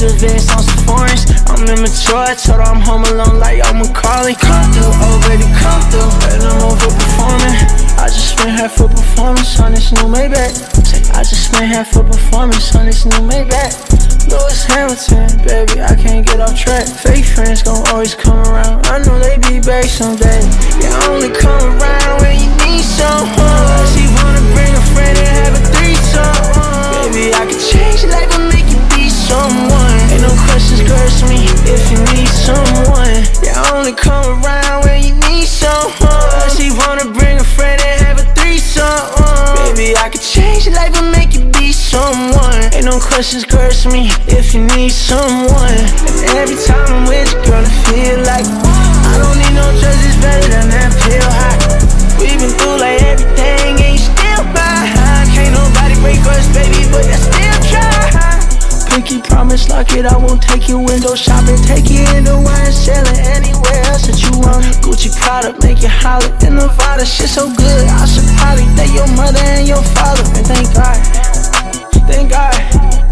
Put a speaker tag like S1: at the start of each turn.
S1: just advanced on some foreigns. I'm immature, I told her I'm home alone like I'm Macaulay. Come through, oh baby, come through, and I'm over performing. I just spent half a performance on this new Maybach. I just spent half a performance on this new Maybach. Lewis Hamilton, baby, I can't get off track. Fake friends gon' always come around, I know they be back someday. You only come around when you need someone. She wanna bring a friend and have a threesome. Baby, I could change your life and make you be someone. Ain't no questions, girl, it's me if you need someone. You only come around when you need someone. She wanna bring a friend and have a threesome. Baby, I could change your life and make you be someone. Ain't no questions, girl, it's me if you need someone. And every time I'm with you, girl, I feel like I don't need no drugs, it's better than that pill high. We've been through like everything, and you still behind. Can't nobody break us, baby, but I still try. Pinky promise, lock it, I won't take you window shopping. Take you in the wine selling anywhere else that you want. Gucci product, make you holler in Nevada, shit so good I should probably thank your mother and your father. And thank God,